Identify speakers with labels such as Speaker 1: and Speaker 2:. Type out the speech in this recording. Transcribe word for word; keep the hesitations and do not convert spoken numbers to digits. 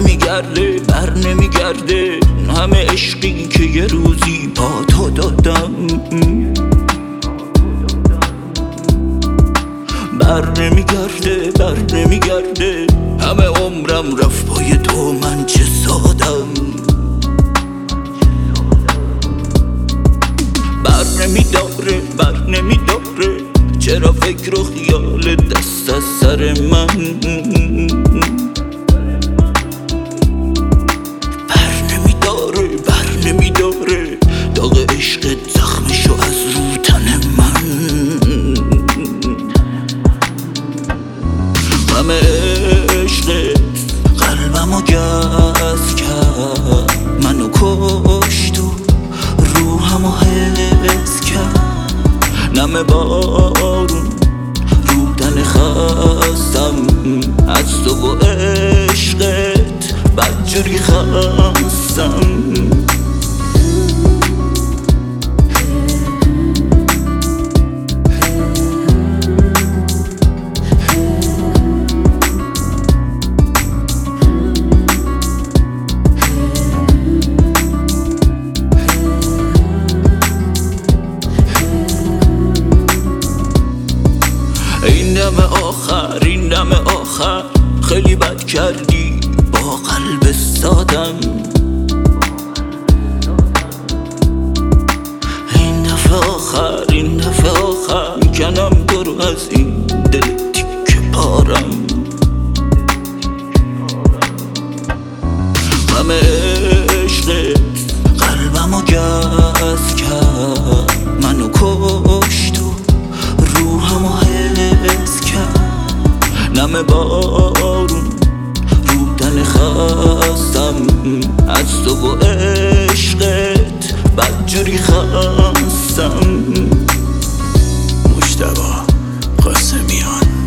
Speaker 1: نمیگرده بر نمیگرده همه عشقی که یه روزی با تو دادم بر نمیگرده بر نمیگرده همه عمرم رفت پای تو من چه سادم بر نمیداره بر نمیداره چرا فکر و خیال دست از سر من بر نمیداره بر نمیداره داغ عشقت زخمشو از رو تن من همه عشقت قلبمو گز کرد منو کشت و روحمو حفظ کرد نم بارون رو تن خستم از تو و عشقت بدجوری خستم این دم آخر این دم آخر خیلی بد کردی با قلب سادم این دفعه آخر این دفعه آخر میکنم برو از این دل تیکه پارم همه عشقت قلبمو گز کرد منو کشت و روحمو حفظ کرد نم بارون رو تن خستم از تو و عشقت بدجوری خستم.
Speaker 2: مجتبی قاسمیان.